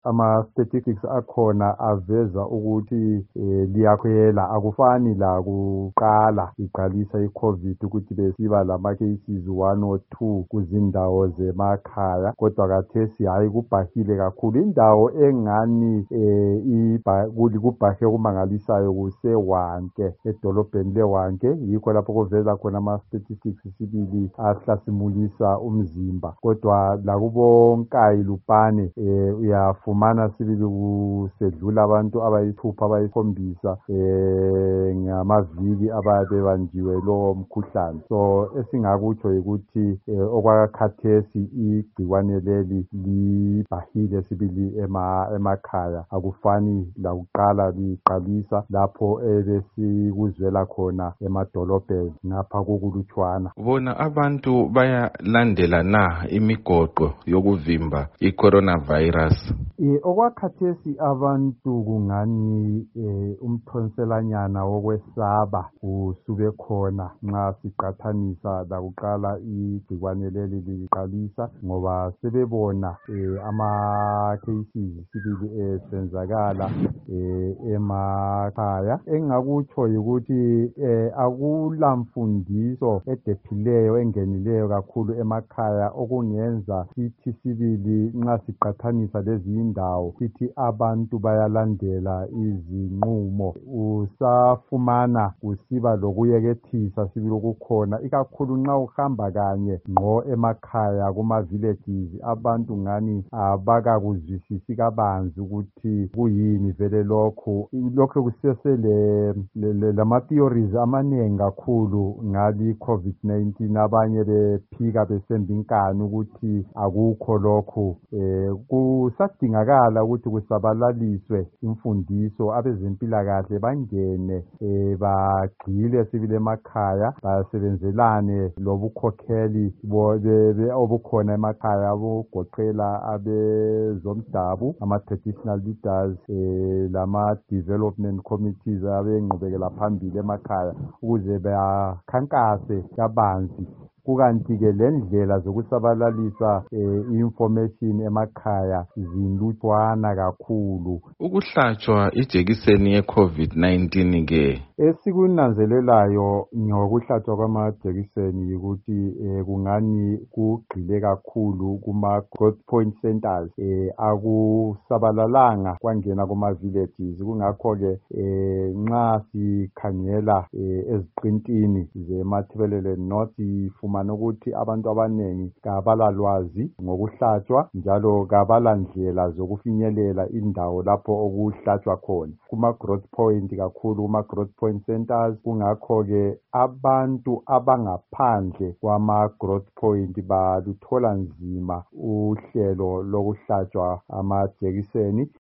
ama-statistics akhona aveza ukuthi liyakhwela, akufani la kuqala iqalisa i-COVID ukuthi besiba lama-cases 1 or 2 kuzindawo zemakhaya, kodwa kathesi hayi kubhahile kakhulu. Indawo engani kubhahe kumangalisayo kuseWanke, edolobheni leWanke, yikho lapho kuveza khona ama-statistics sibili ahlasimulisa umzimba. Kodwa lakubonkayi Lupane uyafumana sibili kusedlula abantu abayithupha abayikhombisa ngamaviki ababebanjiwe lowo mkhuhlane. So esingakutsho yikuthi okwakhathesi igcikwane leli libhahile sibili emakhaya, akufani lakuqala liqalisa lapho ebesikuzwela khona emadolobheni ngapha kokulutshwana. Bona abantu bayalandela na imigoqo yokuvimba i-coronavirus? Okwakhathesi abantu kungani umthonselanyana wokwesaba usube khona nxa siqathanisa lakuqala igcikwane leli liqalisa, ngoba sebebona ama-cases sibili esenzakala emakhaya. Engakutsho yikuthi akulamfundiso edephileyo engenileyo kakhulu emakhaya okungenza sithi sibili nxa siqathanisa lezi indawo sithi abantu bayalandela izinqumo. Usafumana kusiba lokuyekethisa sibili okukhona, ikakhulu nxa uhamba kanye ngqo emakhaya kuma-villages, abantu ngani abakakuzwisisi kabanzi ukuthi kuyini vele lokhu lama-theories amanengi kakhulu ngali COVID-19, abanye bephika besemba inkani ukuthi akukho lokhu. Kusadingakala ukuthi kusabalaliswe imfundiso, abezempilakahle bangene bagxile sibili emakhaya, basebenzelane lobukhokheli obukhona emakhaya obugoqela abezomdabu, ama-traditional leaders, lama-development committees abengqubekela phambili emakhaya ukuze bakhankase kabanzi. Kukanti-ke lendlela zokusabalalisa i-information emakhaya zinlutshwana kakhulu. Ukuhlatshwa ijekiseni ye-COVID-19 esikunanzelelayo ngokuhlatshwa kwamajekiseni yikuthi kungani kugxile kakhulu kuma-growth point centers, akusabalalanga kwangena kuma-villages. Kungakho-ke nxa sikhangela eziqintini ze-Matabeleland North sifumana ukuthi abantu abanengi kabalalwazi ngokuhlatshwa, njalo kabalandlela zokufinyelela indawo lapho okuhlatshwa khona kuma-growth point, kakhulu kuma-growth point centers. Kungakho-ke abantu abangaphandle kwama-growth point baluthola nzima uhlelo lokuhlatshwa amajekiseni.